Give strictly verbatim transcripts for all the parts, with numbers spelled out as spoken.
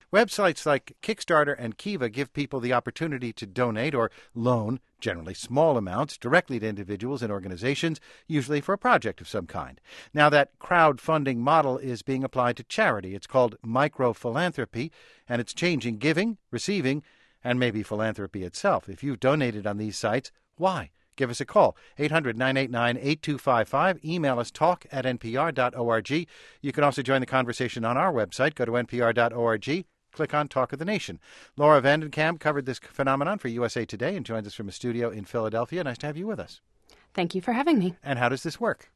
Websites like Kickstarter and Kiva give people the opportunity to donate or loan, generally small amounts, directly to individuals and organizations, usually for a project of some kind. Now, that crowdfunding model is being applied to charity. It's called microphilanthropy, and it's changing giving, receiving, and maybe philanthropy itself. If you've donated on these sites, why? Give us a call, eight hundred, nine eight nine, eight two five five. Email us, talk at n p r dot org. You can also join the conversation on our website. Go to n p r dot org. Click on Talk of the Nation. Laura Vandenkamp covered this phenomenon for U S A Today and joins us from a studio in Philadelphia. Nice to have you with us. Thank you for having me. And how does this work?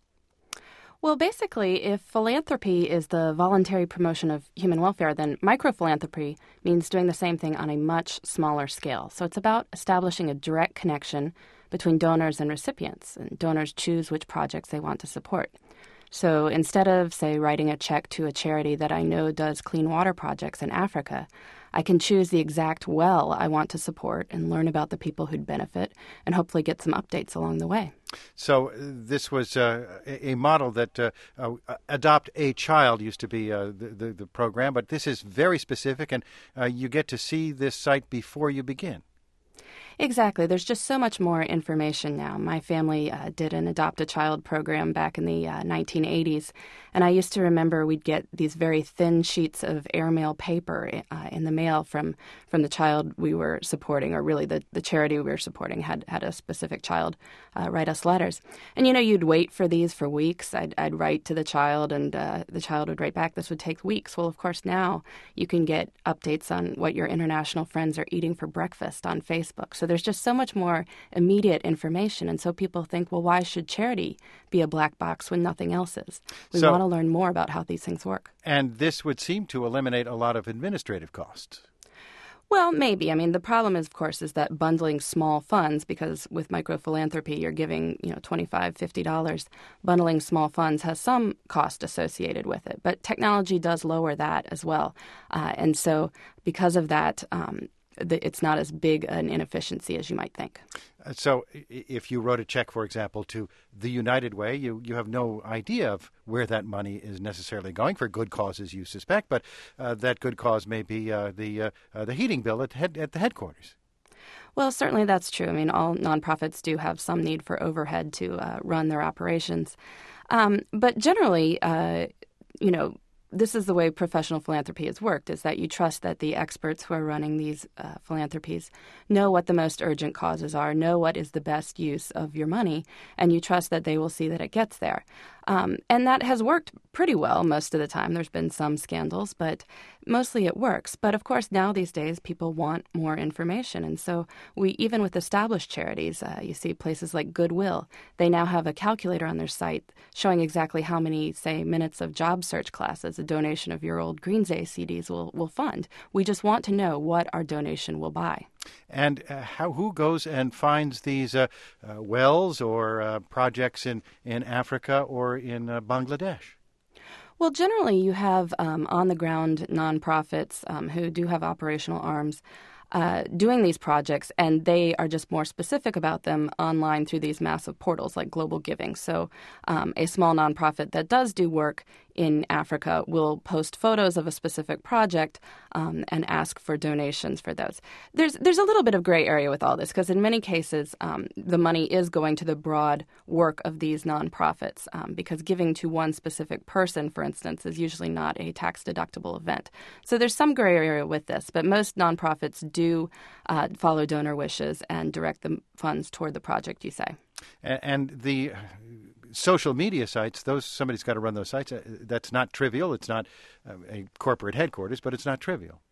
Well, basically, if philanthropy is the voluntary promotion of human welfare, then microphilanthropy means doing the same thing on a much smaller scale. So it's about establishing a direct connection between donors and recipients, and donors choose which projects they want to support. So instead of, say, writing a check to a charity that I know does clean water projects in Africa, I can choose the exact well I want to support and learn about the people who'd benefit and hopefully get some updates along the way. So uh, this was uh, a, a model that uh, uh, Adopt a Child used to be uh, the, the, the program, but this is very specific, and uh, you get to see this site before you begin. Exactly. There's just so much more information now. My family uh, did an Adopt a Child program back in the uh, nineteen eighties, and I used to remember we'd get these very thin sheets of airmail paper uh, in the mail from, from the child we were supporting, or really the, the charity we were supporting had, had a specific child uh, write us letters. And, you know, you'd wait for these for weeks. I'd, I'd write to the child, and uh, the child would write back. This would take weeks. Well, of course, now you can get updates on what your international friends are eating for breakfast on Facebook. So there's just so much more immediate information. And so people think, well, why should charity be a black box when nothing else is? We so, want to learn more about how these things work. And this would seem to eliminate a lot of administrative costs. Well, maybe. I mean, the problem is, of course, is that bundling small funds, because with microphilanthropy, you're giving, you know, twenty-five dollars, fifty dollars. Bundling small funds has some cost associated with it. But technology does lower that as well. Uh, and so because of that, um, it's not as big an inefficiency as you might think. So if you wrote a check, for example, to the United Way, you, you have no idea of where that money is necessarily going, for good causes, you suspect, but uh, that good cause may be uh, the uh, uh, the heating bill at, head, at the headquarters. Well, certainly that's true. I mean, all nonprofits do have some need for overhead to uh, run their operations. Um, but generally, uh, you know, this is the way professional philanthropy has worked, is that you trust that the experts who are running these uh, philanthropies know what the most urgent causes are, know what is the best use of your money, and you trust that they will see that it gets there. Um, and that has worked pretty well most of the time. There's been some scandals, but mostly it works. But of course, now these days, people want more information. And so we, even with established charities, uh, you see places like Goodwill, they now have a calculator on their site showing exactly how many, say, minutes of job search classes a donation of your old Green Day C Ds will, will fund. We just want to know what our donation will buy. And uh, how who goes and finds these uh, uh, wells or uh, projects in, in Africa or in uh, Bangladesh? Well, generally you have um, on-the-ground nonprofits um, who do have operational arms uh, doing these projects, and they are just more specific about them online through these massive portals like Global Giving. So um, a small nonprofit that does do work in Africa will post photos of a specific project um, and ask for donations for those. There's there's a little bit of gray area with all this, because in many cases um, the money is going to the broad work of these nonprofits, um, because giving to one specific person, for instance, is usually not a tax-deductible event. So there's some gray area with this, but most nonprofits do uh, follow donor wishes and direct the funds toward the project, you say. And, and the social media sites, those somebody's got to run those sites. Uh, that's not trivial. It's not uh, a corporate headquarters, but it's not trivial.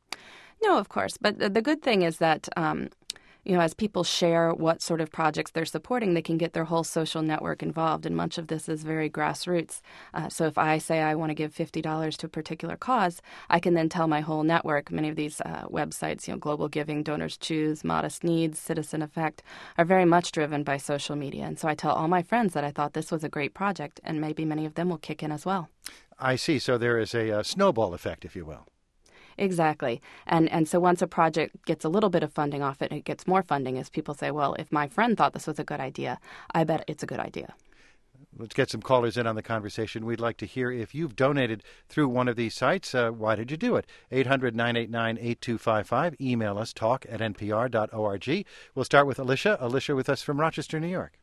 No, of course. But the, the good thing is that, um, you know, as people share what sort of projects they're supporting, they can get their whole social network involved. And much of this is very grassroots. Uh, so if I say I want to give fifty dollars to a particular cause, I can then tell my whole network. Many of these uh, websites, you know, Global Giving, Donors Choose, Modest Needs, Citizen Effect, are very much driven by social media. And so I tell all my friends that I thought this was a great project, and maybe many of them will kick in as well. I see. So there is a, a snowball effect, if you will. Exactly. And and so once a project gets a little bit of funding off it, it gets more funding as people say, well, if my friend thought this was a good idea, I bet it's a good idea. Let's get some callers in on the conversation. We'd like to hear if you've donated through one of these sites. Uh, why did you do it? eight hundred, nine eight nine, eight two five five. Email us, talk at n p r dot org. We'll start with Alicia. Alicia with us from Rochester, New York.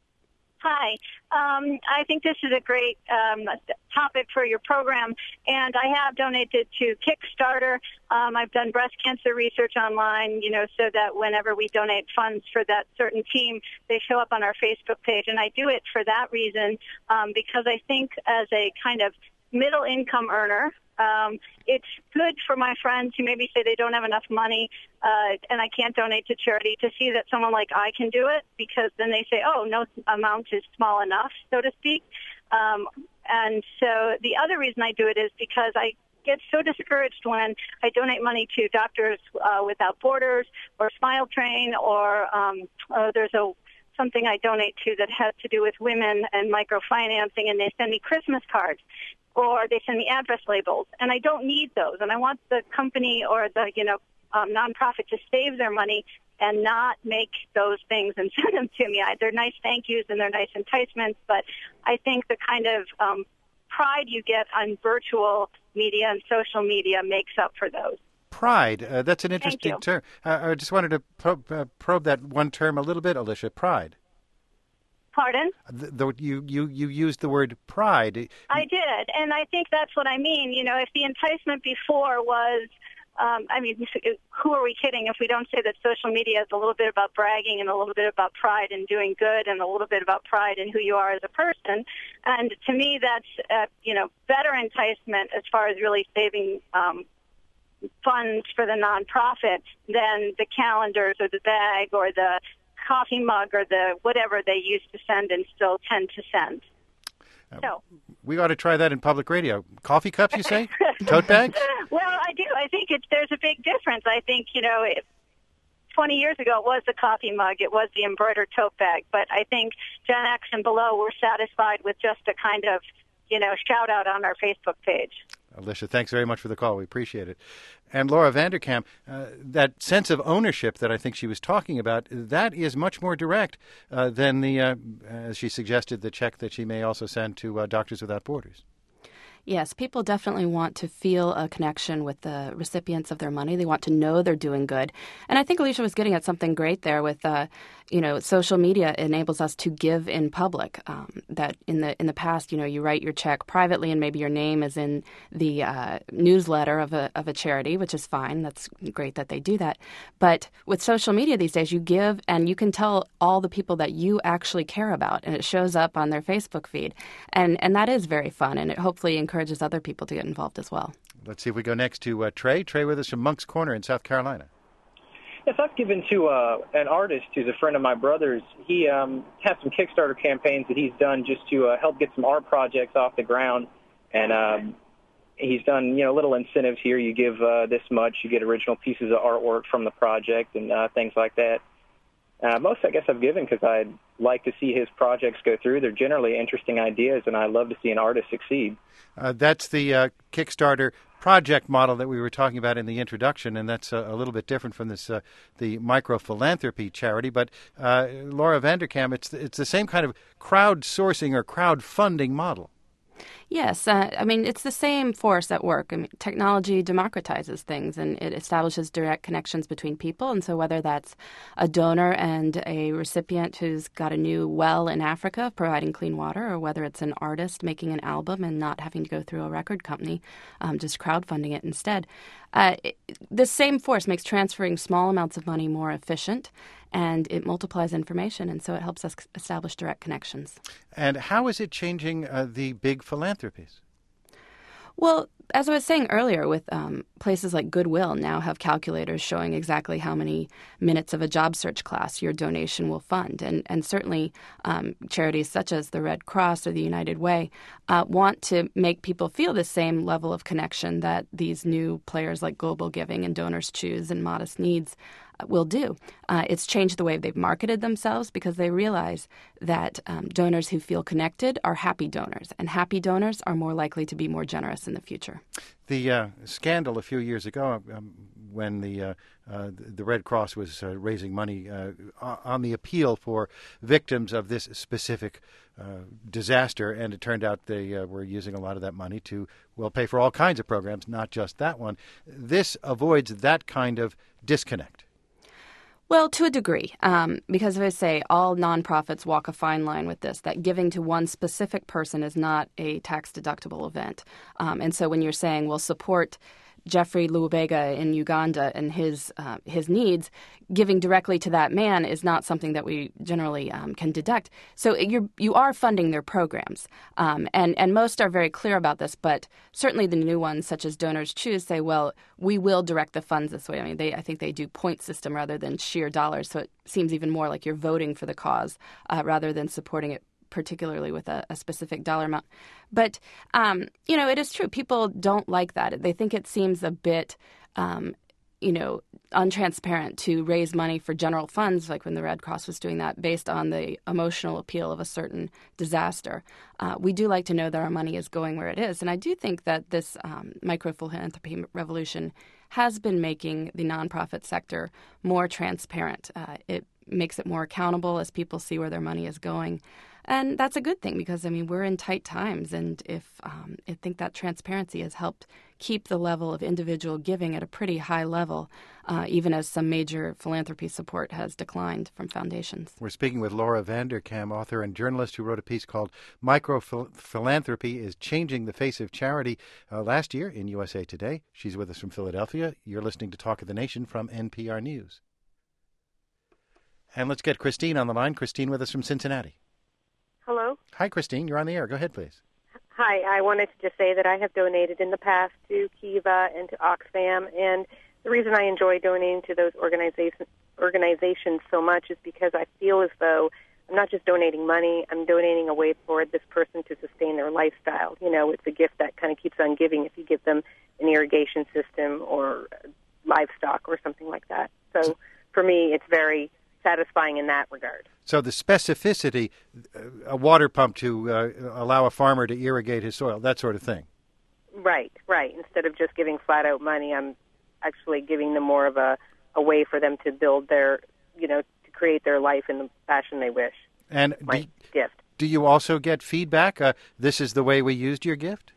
Hi. Um, I think this is a great um, topic for your program, and I have donated to Kickstarter. Um, I've done breast cancer research online, you know, so that whenever we donate funds for that certain team, they show up on our Facebook page, and I do it for that reason um, because I think as a kind of middle-income earner, Um, it's good for my friends who maybe say they don't have enough money uh, and I can't donate to charity to see that someone like I can do it, because then they say, oh, no amount is small enough, so to speak. Um, and so the other reason I do it is because I get so discouraged when I donate money to Doctors uh, Without Borders or Smile Train, or um, uh, there's a something I donate to that has to do with women and microfinancing, and they send me Christmas cards, or they send me address labels, and I don't need those. And I want the company or the, you know, um, nonprofit to save their money and not make those things and send them to me. I, they're nice thank yous and they're nice enticements, but I think the kind of um, pride you get on virtual media and social media makes up for those. Pride, uh, that's an interesting term. Uh, I just wanted to probe, uh, probe that one term a little bit, Alicia, pride. Pardon? The, the, you, you, you used the word pride. I did, and I think that's what I mean. You know, if the enticement before was, um, I mean, who are we kidding if we don't say that social media is a little bit about bragging and a little bit about pride and doing good and a little bit about pride in who you are as a person. And to me, that's, uh, you know, better enticement as far as really saving um, funds for the nonprofit than the calendars or the bag or the coffee mug or the whatever they used to send and still tend to send. Uh, so we ought to try that in public radio. Coffee cups, you say? Tote bags? Well, I do. I think it's, there's a big difference. I think, you know, if twenty years ago it was the coffee mug, it was the embroidered tote bag, but I think Gen X and below were satisfied with just a kind of, you know, shout out on our Facebook page. Alicia, thanks very much for the call. We appreciate it. And Laura Vanderkam, uh, that sense of ownership that I think she was talking about, that is much more direct uh, than the, uh, as she suggested, the check that she may also send to uh, Doctors Without Borders. Yes, people definitely want to feel a connection with the recipients of their money. They want to know they're doing good. And I think Alicia was getting at something great there with, uh, you know, social media enables us to give in public. Um, that in the in the past, you know, you write your check privately and maybe your name is in the uh, newsletter of a of a charity, which is fine. That's great that they do that. But with social media these days, you give and you can tell all the people that you actually care about, and it shows up on their Facebook feed. And, and that is very fun, and it hopefully encourages encourages other people to get involved as well. Let's see if we go next to uh, Trey. Trey with us from Moncks Corner in South Carolina. Yes, I've given to uh, an artist who's a friend of my brother's. He um, has some Kickstarter campaigns that he's done just to uh, help get some art projects off the ground. And um, he's done, you know, little incentives here. You give uh, this much, you get original pieces of artwork from the project and uh, things like that. Uh, most, I guess, I've given because I'd like to see his projects go through. They're generally interesting ideas, and I love to see an artist succeed. Uh, that's the uh, Kickstarter project model that we were talking about in the introduction, and that's uh, a little bit different from this uh, the microphilanthropy charity. But uh, Laura Vanderkam, it's it's the same kind of crowdsourcing or crowdfunding model. Yes. Uh, I mean, it's the same force at work. I mean, technology democratizes things and it establishes direct connections between people. And so whether that's a donor and a recipient who's got a new well in Africa providing clean water, or whether it's an artist making an album and not having to go through a record company, um, just crowdfunding it instead. Uh, it, the same force makes transferring small amounts of money more efficient, and it multiplies information, and so it helps us establish direct connections. And how is it changing uh, the big philanthropies? Well, as I was saying earlier, with um, places like Goodwill now have calculators showing exactly how many minutes of a job search class your donation will fund. And, and certainly um, charities such as the Red Cross or the United Way uh, want to make people feel the same level of connection that these new players like Global Giving and Donors Choose and Modest Needs will do. Uh, it's changed the way they've marketed themselves because they realize that um, donors who feel connected are happy donors, and happy donors are more likely to be more generous in the future. The uh, scandal a few years ago, um, when the uh, uh, the Red Cross was uh, raising money uh, on the appeal for victims of this specific uh, disaster, and it turned out they uh, were using a lot of that money to, well, pay for all kinds of programs, not just that one. This avoids that kind of disconnect. Well, to a degree, um, because as I say, all nonprofits walk a fine line with this, that giving to one specific person is not a tax-deductible event. Um, and so when you're saying, well, support Jeffrey Lubega in Uganda and his uh, his needs, giving directly to that man is not something that we generally um, can deduct. So you're, you are funding their programs, um, and, and most are very clear about this, but certainly the new ones, such as Donors Choose, say, well, we will direct the funds this way. I mean, they I think they do point system rather than sheer dollars, so it seems even more like you're voting for the cause uh, rather than supporting it particularly with a, a specific dollar amount. But, um, you know, it is true. People don't like that. They think it seems a bit, um, you know, untransparent to raise money for general funds, like when the Red Cross was doing that, based on the emotional appeal of a certain disaster. Uh, we do like to know that our money is going where it is. And I do think that this um, microphilanthropy revolution has been making the nonprofit sector more transparent. Uh, it makes it more accountable as people see where their money is going. And that's a good thing because, I mean, we're in tight times. And if um, I think that transparency has helped keep the level of individual giving at a pretty high level, uh, even as some major philanthropy support has declined from foundations. We're speaking with Laura Vanderkam, author and journalist who wrote a piece called Microphilanthropy is Changing the Face of Charity uh, last year in U S A Today. She's with us from Philadelphia. You're listening to Talk of the Nation from N P R News. And let's get Christine on the line. Christine with us from Cincinnati. Hello. Hi, Christine. You're on the air. Go ahead, please. Hi. I wanted to just say that I have donated in the past to Kiva and to Oxfam, and the reason I enjoy donating to those organizations organizations so much is because I feel as though I'm not just donating money, I'm donating a way for this person to sustain their lifestyle. You know, it's a gift that kind of keeps on giving if you give them an irrigation system or livestock or something like that. So for me, it's very satisfying in that regard. So the specificity, a water pump to uh, allow a farmer to irrigate his soil, that sort of thing. Right, right. Instead of just giving flat out money, I'm actually giving them more of a, a way for them to build their, you know, to create their life in the fashion they wish. And My do, gift. Do you also get feedback? Uh, this is the way we used your gift?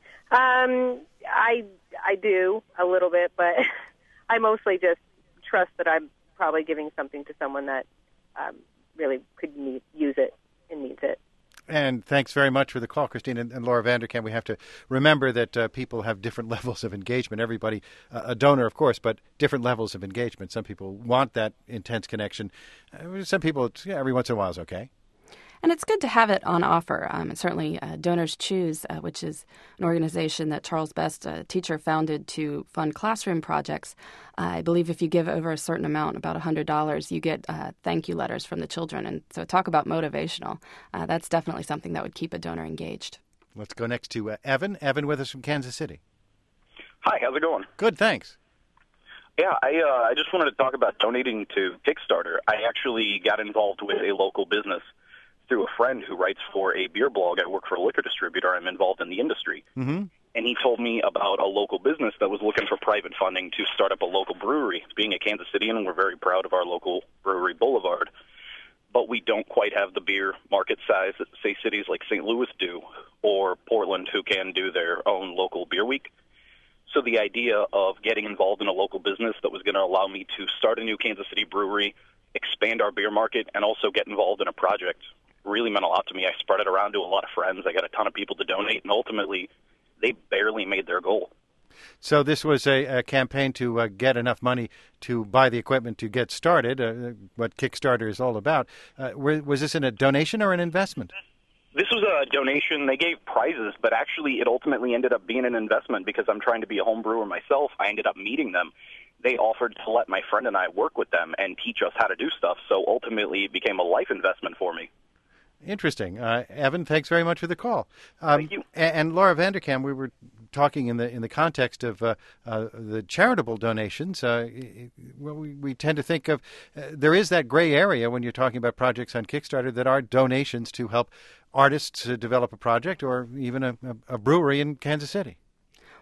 Um, I, I do a little bit, but I mostly just trust that I'm probably giving something to someone that um, really could need, use it and needs it. And thanks very much for the call, Christine. And, and Laura Vanderkam, we have to remember that uh, people have different levels of engagement. Everybody, uh, a donor, of course, but different levels of engagement. Some people want that intense connection. Uh, some people, it's, yeah, every once in a while is okay. And it's good to have it on offer. Um, certainly, uh, Donors Choose, uh, which is an organization that Charles Best, a teacher, founded to fund classroom projects. Uh, I believe if you give over a certain amount, about one hundred dollars, you get uh, thank you letters from the children. And so talk about motivational. Uh, that's definitely something that would keep a donor engaged. Let's go next to uh, Evan. Evan with us from Kansas City. Hi, how's it going? Good, thanks. Yeah, I uh, I just wanted to talk about donating to Kickstarter. I actually got involved with a local business through a friend who writes for a beer blog. I work for a liquor distributor. I'm involved in the industry. Mm-hmm. And he told me about a local business that was looking for private funding to start up a local brewery. Being a Kansas Citian, we're very proud of our local brewery, Boulevard. But we don't quite have the beer market size that, say, cities like Saint Louis do, or Portland, who can do their own local beer week. So the idea of getting involved in a local business that was going to allow me to start a new Kansas City brewery, expand our beer market, and also get involved in a project really meant a lot to me. I spread it around to a lot of friends. I got a ton of people to donate, and ultimately they barely made their goal. So this was a, a campaign to uh, get enough money to buy the equipment to get started, uh, what Kickstarter is all about. Uh, was this in a donation or an investment? This was a donation. They gave prizes, but actually it ultimately ended up being an investment because I'm trying to be a home brewer myself. I ended up meeting them. They offered to let my friend and I work with them and teach us how to do stuff. So ultimately it became a life investment for me. Interesting. Uh, Evan, thanks very much for the call. Um, Thank you. And, and Laura Vanderkam, we were talking in the in the context of uh, uh, the charitable donations. Uh, well, we, we tend to think of, uh, there is that gray area when you're talking about projects on Kickstarter that are donations to help artists uh, develop a project or even a, a, a brewery in Kansas City.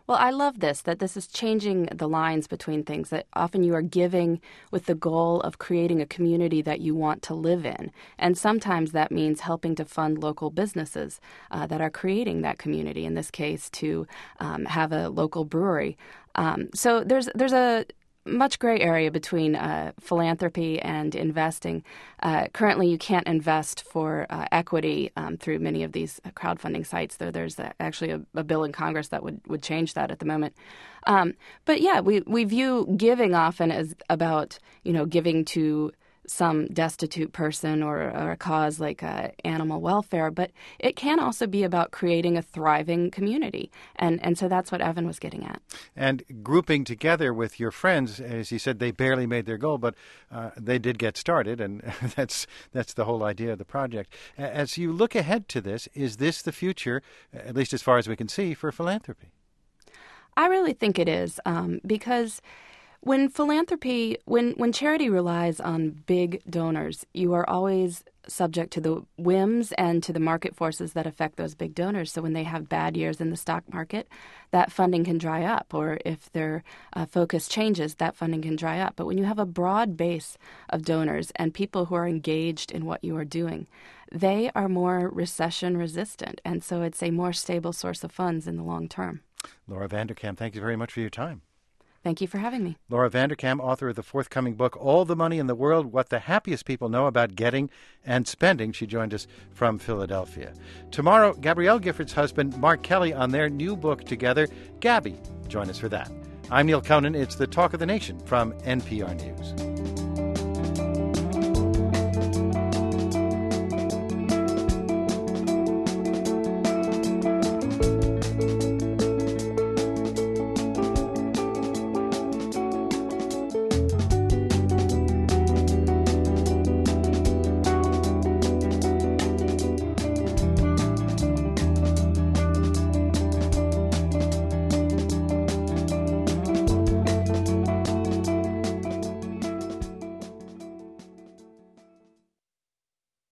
Well, I love this, that this is changing the lines between things, that often you are giving with the goal of creating a community that you want to live in. And sometimes that means helping to fund local businesses uh, that are creating that community, in this case, to um, have a local brewery. Um, so there's there's a much gray area between uh, philanthropy and investing. Uh, currently, you can't invest for uh, equity um, through many of these crowdfunding sites, though there's actually a, a bill in Congress that would, would change that at the moment. Um, but yeah, we, we view giving often as about, you know, giving to some destitute person or, or a cause like uh, animal welfare, but it can also be about creating a thriving community. And and so that's what Evan was getting at. And grouping together with your friends, as you said, they barely made their goal, but uh, they did get started, and that's that's the whole idea of the project. As you look ahead to this, is this the future, at least as far as we can see, for philanthropy? I really think it is, um, because When philanthropy, when, when charity relies on big donors, you are always subject to the whims and to the market forces that affect those big donors. So when they have bad years in the stock market, that funding can dry up. Or if their uh, focus changes, that funding can dry up. But when you have a broad base of donors and people who are engaged in what you are doing, they are more recession resistant. And so it's a more stable source of funds in the long term. Laura Vanderkam, thank you very much for your time. Thank you for having me. Laura Vanderkam, author of the forthcoming book, All the Money in the World, What the Happiest People Know About Getting and Spending. She joined us from Philadelphia. Tomorrow, Gabrielle Gifford's husband, Mark Kelly, on their new book together. Gabby, join us for that. I'm Neil Conan. It's the Talk of the Nation from N P R News.